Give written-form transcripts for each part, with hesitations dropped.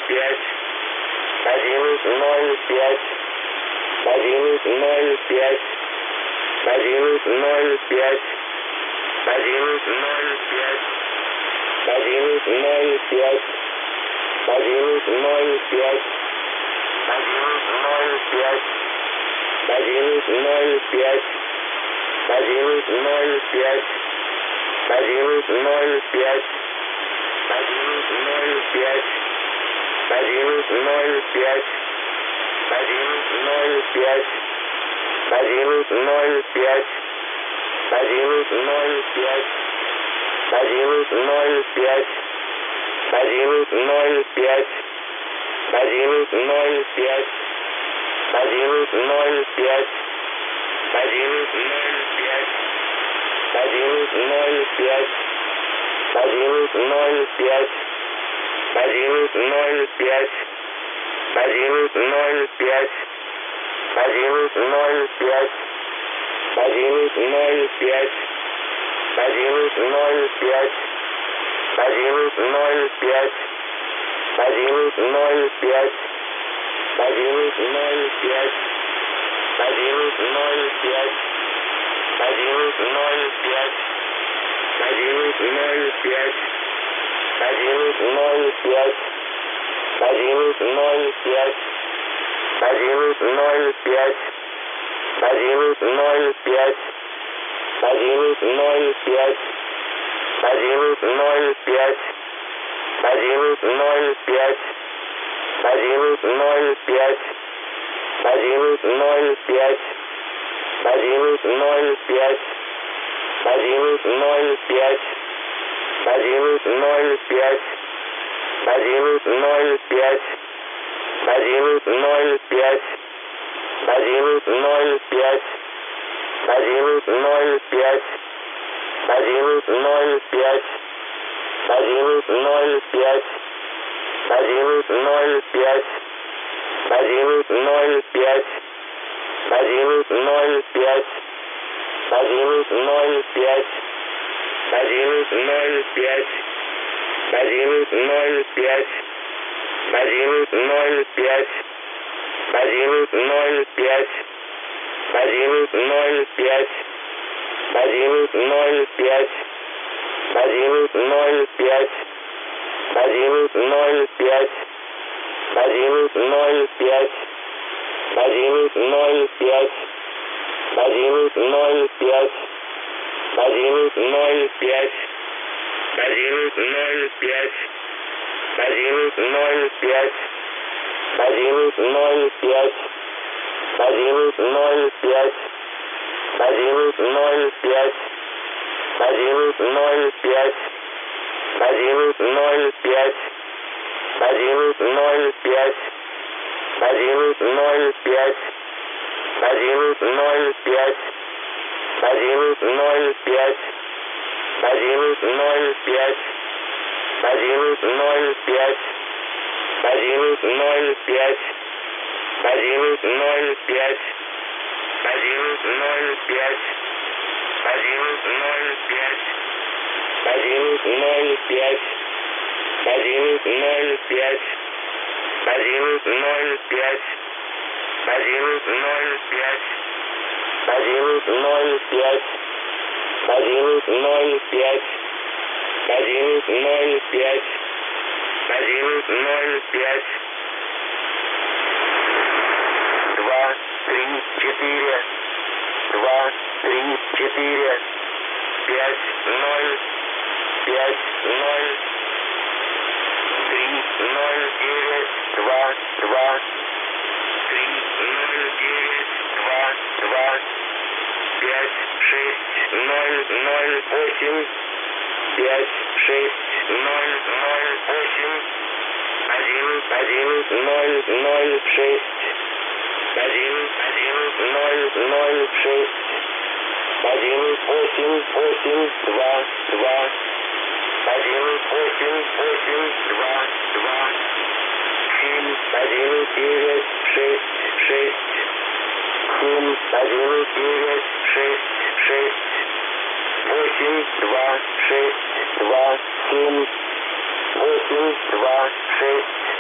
пять, 105, 105, 105, 105, 105, 105, 105, 105, 105, 105, 105, 105, 105, 105, 105, 105, 105, 105, 105,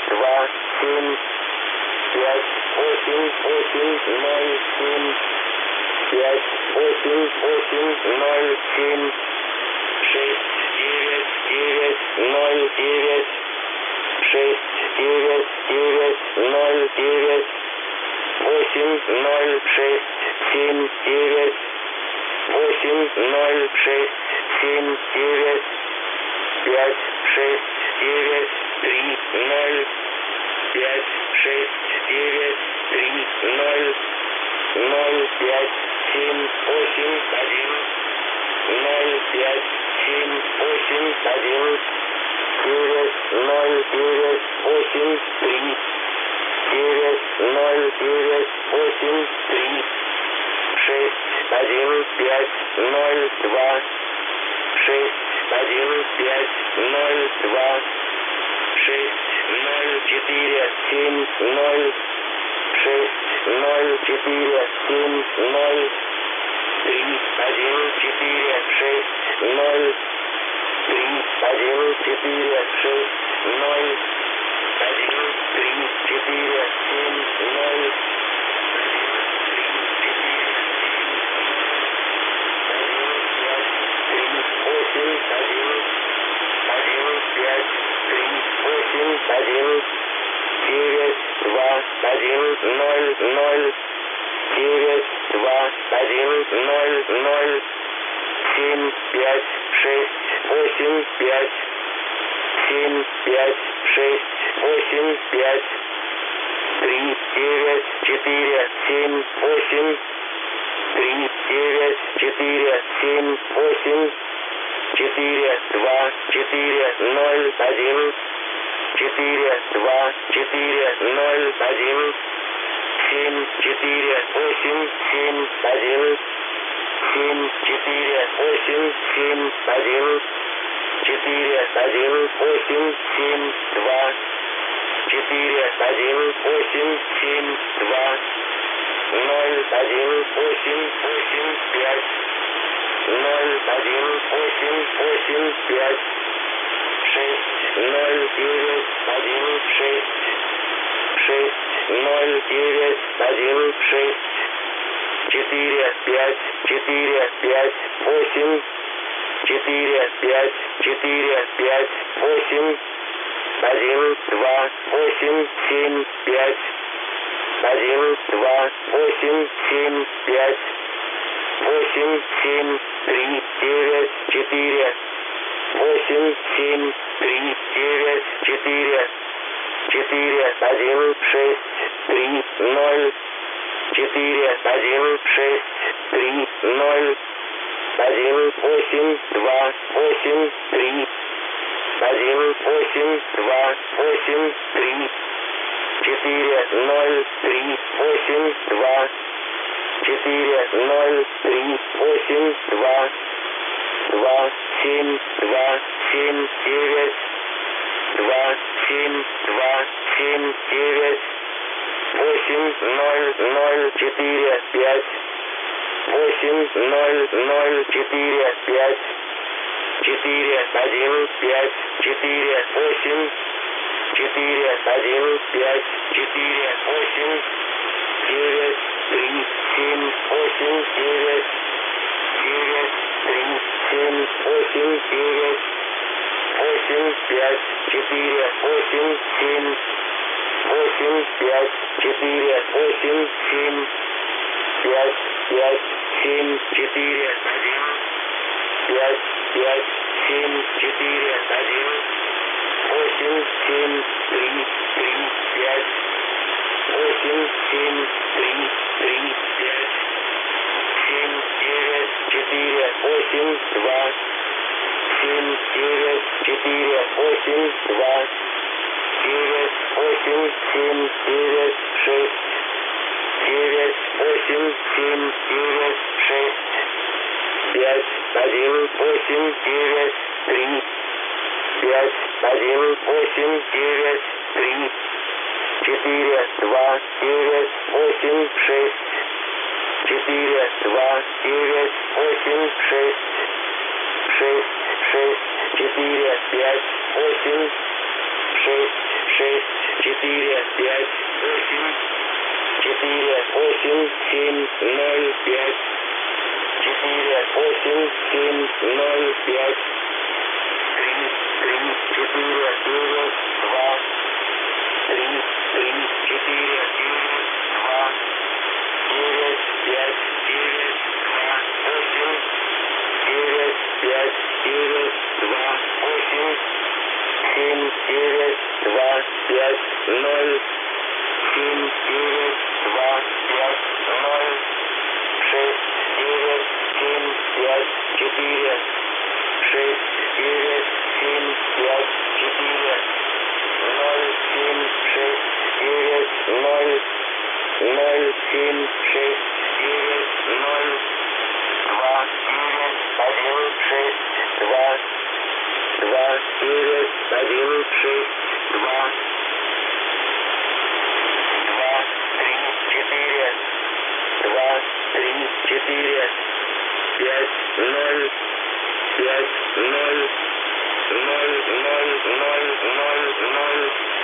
2, 7, 5, 8, 8, 0, 7, 5, 8, 8, 0, 7, 6, 9, 9, 0, 9, 6, 9, 9, 0, 9, 8, 0, 6, 7, 9, 8, 0, 6, 7, 9, 5, 6, 9, 3, 0, 5, 6, 9, 3, 0, 0, 5, 7, 8, 1, 0, 5, 7, 8, 1, 9, 0, 9, 8, 3, 9, 0, 9, 8, 3, 6, 1, 5, 0, 2, 6, 1, 5, 0, 2, 6, 0, 4, 7, 0, 6, 0, 4, 7, 0, 3, 1, 4, 6, 0, 3, 1, 4, 6, 0, 1, 3, 4, 7, 0, 1, 9, 2, 1, 0, 0, 9, 2, 1, 0, 0, 7, 5, 6, 8, 5, 7, 5, 6, 8, 5, 3, 9, 4, 7, 8, 3, 9, 4, 7, 8, 4, 2, 4, 0, 1, 4, 2, 4, 0, 1, 7, 4, 8, 7, 1, 7, 4, 8, 7, 1, 4, 1, 8, 7, 2, 4, 1, 8, 7, 2, 0, 1, 8, 8, 5, 0, 1, 8, 8, 5, 6, 0, 9, 1, 6, 6, 0, 9, 1, 6, 4, 5, 4, 5, 8, 4, 5, 4, 5, 8, 1, 2, 8, 7, 5, 1, 2, 8, 7, 5, 8, 7, 3, 9, 4, 8, 7, 3, 9, 4, 4, 1, 6, 3, 0, 4, 1, 6, 3, 0, 1, 8, 2, 8, 3, 1, 8, 2, 8, 3, 4, 0, 3, 8, 2, 4, 0, 3, 8, 2, 2, 7, 2, 7, 9, 2, 7, 2, 7, 9, 8, 0, 0, 4, 5, 8, 0, 0, 4, 5, 4, 1, 5, 4, 8, 4, 1, 5, 4, 8, 9, 3, 7, 8, 9, 9, 3, 7, 8, 9, 8, 5, 4, 8, 7, 8, 5, 4, 8, 7, 5, 5, 7, 4, 1, 5, 5, 7, 4, 1, 8, 7, 3, 3, 5, 8, 7, 3, 3, 5, 7, 9, 4, 8, 2, 7, 9, 4, 8, 2, 9, 8, 7, 9, 6, 9, 8, 7, 9, 6, 5, 1, 8, 9, 3, 5, 1, 8, 9, 3, 4, 2, 9, 8, 6, 4, 2, 9, 8, 6, 6, 6, 4, 5, 8, 6, 6, 4, 5, 8, 4, 8, 7, 0, 5, 4, 8, 7, 0, 5, 3, 3, 4, 9, 2, 3, 3, 4, 9, 2, 9, 5, 9, 2, 8, 9, 5, 9, 2, 8, 7, 9, 2, 5, 0, 7, 9, 2, 5, 0, 6, 9, 7, 5, 4, 6, 9, 7, 5, 4, 0, 7, 6, 9, 0, 0, 7, 6, 9, 0, 2, 9, 1, 6, 2, 2, 9, 1, 6, 2, 2, 3, 4, 2, 3, 4, 5, 0, 5, 0, 0, 0, 0, 0, 0,